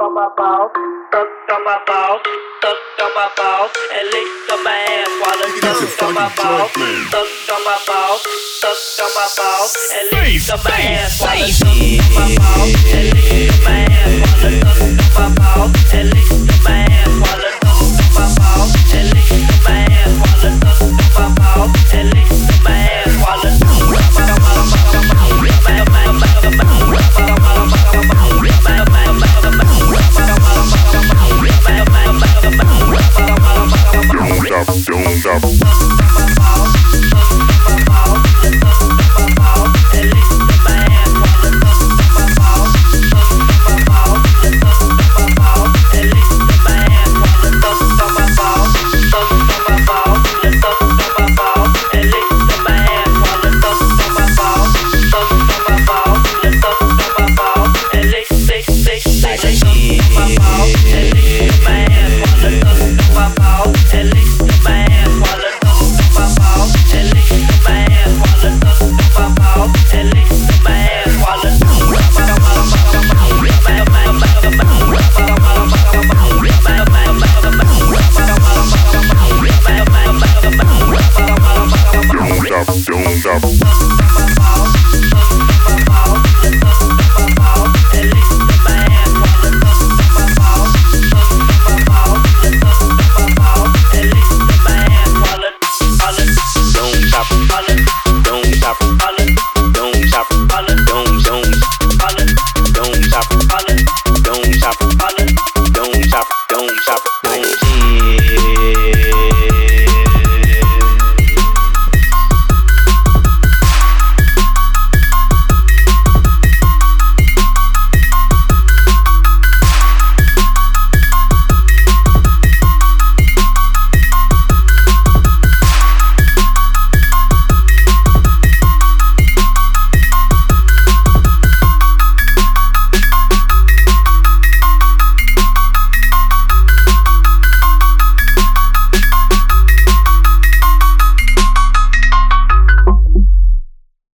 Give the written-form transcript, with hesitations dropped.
on my balls, suck on my balls, suck on my balls, and lick on my ass while I suck on my balls, suck on my balls, suck on my balls, and lick on my ass while I suck on my balls, and lick on my ass while I